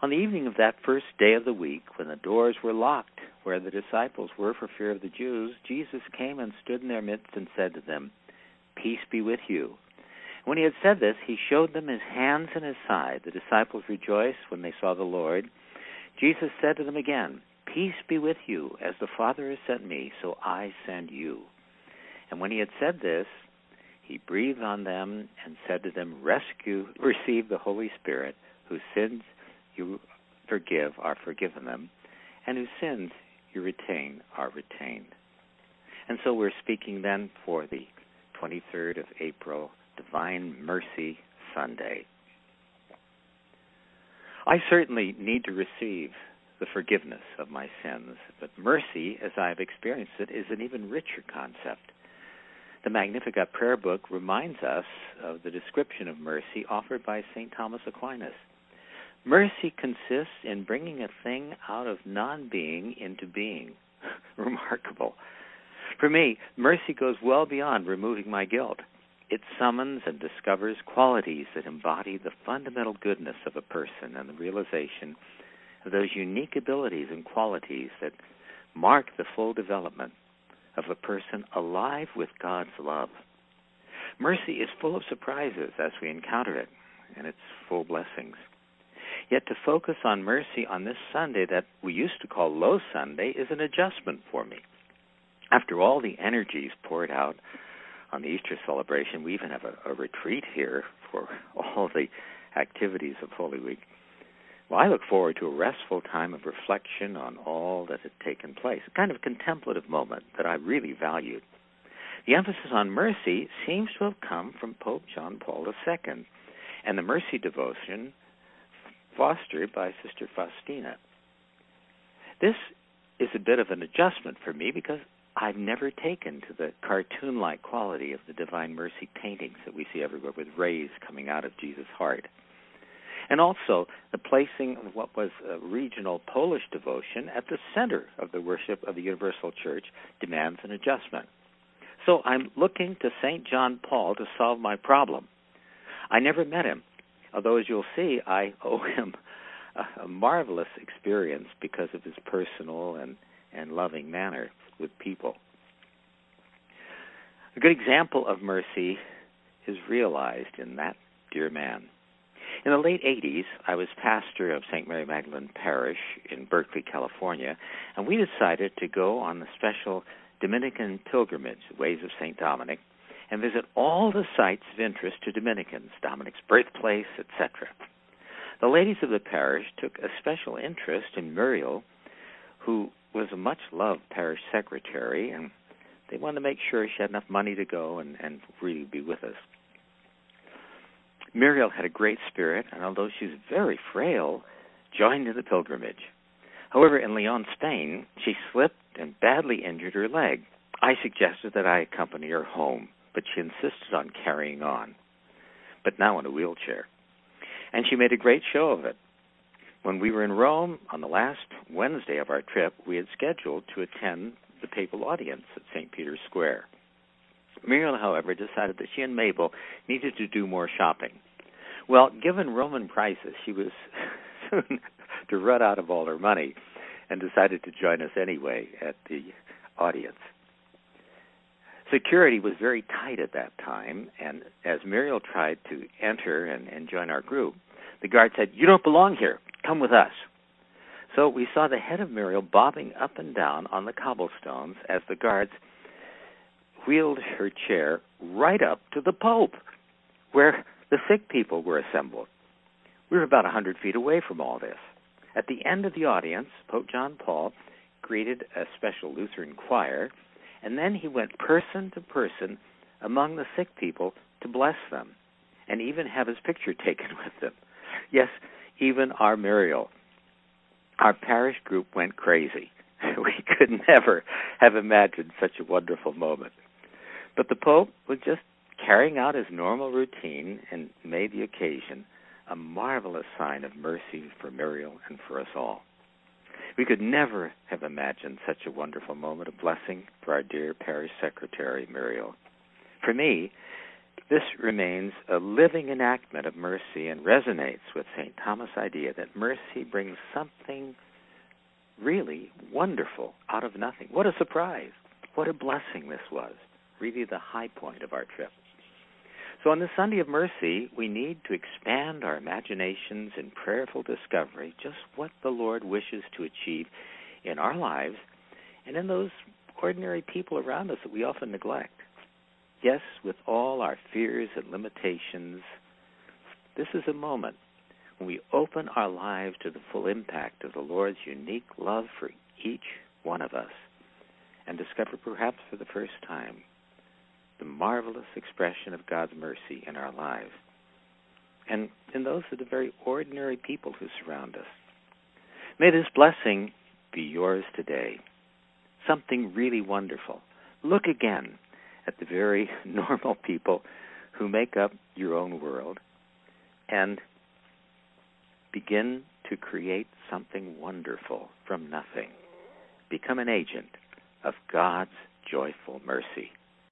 On the evening of that first day of the week, when the doors were locked where the disciples were for fear of the Jews, Jesus came and stood in their midst and said to them, "Peace be with you." When he had said this, he showed them his hands and his side. The disciples rejoiced when they saw the Lord. Jesus said to them again, "Peace be with you. As the Father has sent me, so I send you." And when he had said this, he breathed on them and said to them, "Receive the Holy Spirit, whose sins you forgive are forgiven them, and whose sins you retain are retained." And so we're speaking then for the 23rd of April, Divine Mercy Sunday. I certainly need to receive the forgiveness of my sins, but mercy, as I've experienced it, is an even richer concept. The Magnificat prayer book reminds us of the description of mercy offered by St. Thomas Aquinas. Mercy consists in bringing a thing out of non-being into being. Remarkable. For me, mercy goes well beyond removing my guilt. It summons and discovers qualities that embody the fundamental goodness of a person and the realization of those unique abilities and qualities that mark the full development of a person alive with God's love. Mercy is full of surprises as we encounter it, and its full blessings. Yet to focus on mercy on this Sunday that we used to call Low Sunday is an adjustment for me. After all the energies poured out on the Easter celebration, we even have a retreat here for all the activities of Holy Week. Well, I look forward to a restful time of reflection on all that had taken place, a kind of contemplative moment that I really valued. The emphasis on mercy seems to have come from Pope John Paul II and the mercy devotion fostered by Sister Faustina. This is a bit of an adjustment for me because I've never taken to the cartoon-like quality of the Divine Mercy paintings that we see everywhere with rays coming out of Jesus' heart. And also the placing of what was a regional Polish devotion at the center of the worship of the Universal Church demands an adjustment. So I'm looking to St. John Paul to solve my problem. I never met him, although as you'll see, I owe him a marvelous experience because of his personal and loving manner with people. A good example of mercy is realized in that dear man. In the late 80s, I was pastor of St. Mary Magdalene Parish in Berkeley, California, and we decided to go on the special Dominican pilgrimage, Ways of St. Dominic, and visit all the sites of interest to Dominicans, Dominic's birthplace, etc. The ladies of the parish took a special interest in Muriel, who was a much-loved parish secretary, and they wanted to make sure she had enough money to go and really be with us. Muriel had a great spirit, and although she was very frail, joined in the pilgrimage. However, in Leon, Spain, she slipped and badly injured her leg. I suggested that I accompany her home, but she insisted on carrying on, but now in a wheelchair. And she made a great show of it. When we were in Rome on the last Wednesday of our trip, we had scheduled to attend the papal audience at St. Peter's Square. Muriel, however, decided that she and Mabel needed to do more shopping. Well, given Roman prices, she was soon to run out of all her money and decided to join us anyway at the audience. Security was very tight at that time, and as Muriel tried to enter and join our group, the guard said, "You don't belong here. Come with us." So we saw the head of Muriel bobbing up and down on the cobblestones as the guards wheeled her chair right up to the Pope, where the sick people were assembled. We were about 100 feet away from all this. At the end of the audience, Pope John Paul greeted a special Lutheran choir, and then he went person to person among the sick people to bless them and even have his picture taken with them. Yes, even our Muriel. Our parish group went crazy. We could never have imagined such a wonderful moment. But the Pope was just carrying out his normal routine and made the occasion a marvelous sign of mercy for Muriel and for us all. We could never have imagined such a wonderful moment of blessing for our dear parish secretary, Muriel. For me, This remains a living enactment of mercy and resonates with St. Thomas' idea that mercy brings something really wonderful out of nothing. What a surprise. What a blessing this was. Really the high point of our trip. So on this Sunday of Mercy, we need to expand our imaginations in prayerful discovery just what the Lord wishes to achieve in our lives and in those ordinary people around us that we often neglect. Yes, with all our fears and limitations, this is a moment when we open our lives to the full impact of the Lord's unique love for each one of us and discover perhaps for the first time the marvelous expression of God's mercy in our lives and in those of the very ordinary people who surround us. May this blessing be yours today. Something really wonderful. Look again at the very normal people who make up your own world and begin to create something wonderful from nothing. Become an agent of God's joyful mercy.